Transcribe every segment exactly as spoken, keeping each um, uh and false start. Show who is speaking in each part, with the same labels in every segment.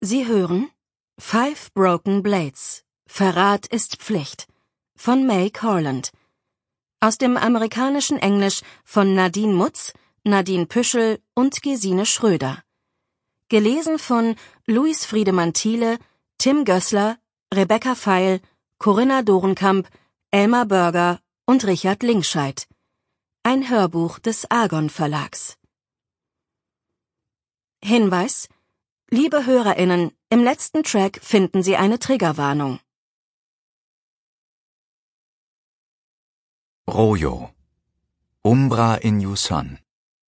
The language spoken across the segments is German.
Speaker 1: Sie hören Five Broken Blades. Verrat ist Pflicht von May Corland. Aus dem amerikanischen Englisch von Nadine Mutz, Nadine Püschel und Gesine Schröder. Gelesen von Luis Friedemann Thiele, Tim Gößler, Rebecca Feil, Corinna Dorenkamp, Elmar Börger und Richard Linkscheid. Ein Hörbuch des Argon Verlags. Hinweis: Liebe HörerInnen, im letzten Track finden Sie eine Triggerwarnung.
Speaker 2: Rojo. Umbra in Yusan.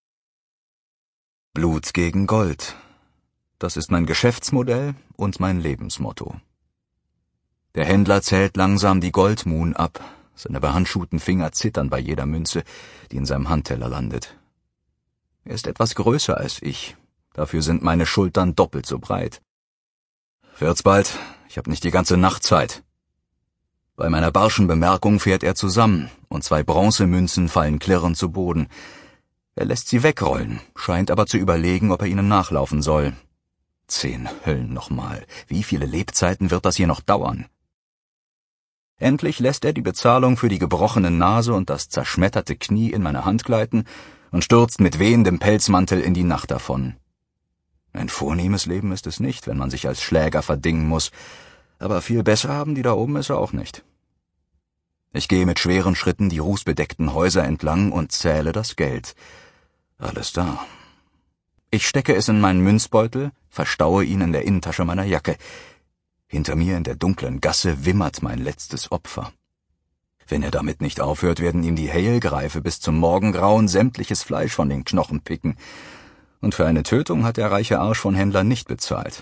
Speaker 2: Blut gegen Gold. Das ist mein Geschäftsmodell und mein Lebensmotto. Der Händler zählt langsam die Goldmoon ab. Seine behandschuhten Finger zittern bei jeder Münze, die in seinem Handteller landet. Er ist etwas größer als ich. Dafür sind meine Schultern doppelt so breit. Wird's bald, ich hab nicht die ganze Nacht Zeit. Bei meiner barschen Bemerkung fährt er zusammen, und zwei Bronzemünzen fallen klirrend zu Boden. Er lässt sie wegrollen, scheint aber zu überlegen, ob er ihnen nachlaufen soll. Zehn Höllen nochmal. Wie viele Lebzeiten wird das hier noch dauern? Endlich lässt er die Bezahlung für die gebrochene Nase und das zerschmetterte Knie in meine Hand gleiten und stürzt mit wehendem Pelzmantel in die Nacht davon. Ein vornehmes Leben ist es nicht, wenn man sich als Schläger verdingen muss, aber viel besser haben die da oben es auch nicht. Ich gehe mit schweren Schritten die rußbedeckten Häuser entlang und zähle das Geld. Alles da. Ich stecke es in meinen Münzbeutel, verstaue ihn in der Innentasche meiner Jacke. Hinter mir in der dunklen Gasse wimmert mein letztes Opfer. Wenn er damit nicht aufhört, werden ihm die Heilgreife bis zum Morgengrauen sämtliches Fleisch von den Knochen picken. Und für eine Tötung hat der reiche Arsch von Händler nicht bezahlt.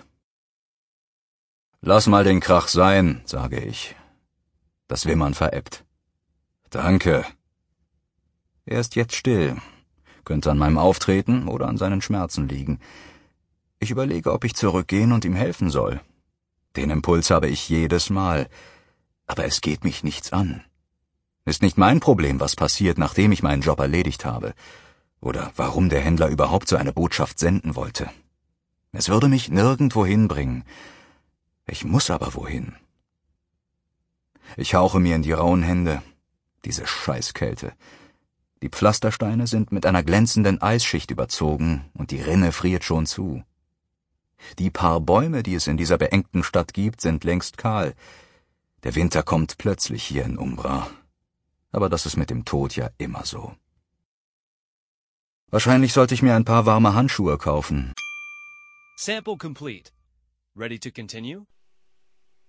Speaker 2: Lass mal den Krach sein, sage ich. Das Wimmern verebbt. Danke. Er ist jetzt still. Könnte an meinem Auftreten oder an seinen Schmerzen liegen. Ich überlege, ob ich zurückgehen und ihm helfen soll. Den Impuls habe ich jedes Mal. Aber es geht mich nichts an. Ist nicht mein Problem, was passiert, nachdem ich meinen Job erledigt habe. Oder warum der Händler überhaupt so eine Botschaft senden wollte. Es würde mich nirgendwo hinbringen. Ich muss aber wohin. Ich hauche mir in die rauen Hände. Diese Scheißkälte. Die Pflastersteine sind mit einer glänzenden Eisschicht überzogen und die Rinne friert schon zu. Die paar Bäume, die es in dieser beengten Stadt gibt, sind längst kahl. Der Winter kommt plötzlich hier in Umbra. Aber das ist mit dem Tod ja immer so. Wahrscheinlich sollte ich mir ein paar warme Handschuhe kaufen.
Speaker 3: Sample complete. Ready to continue?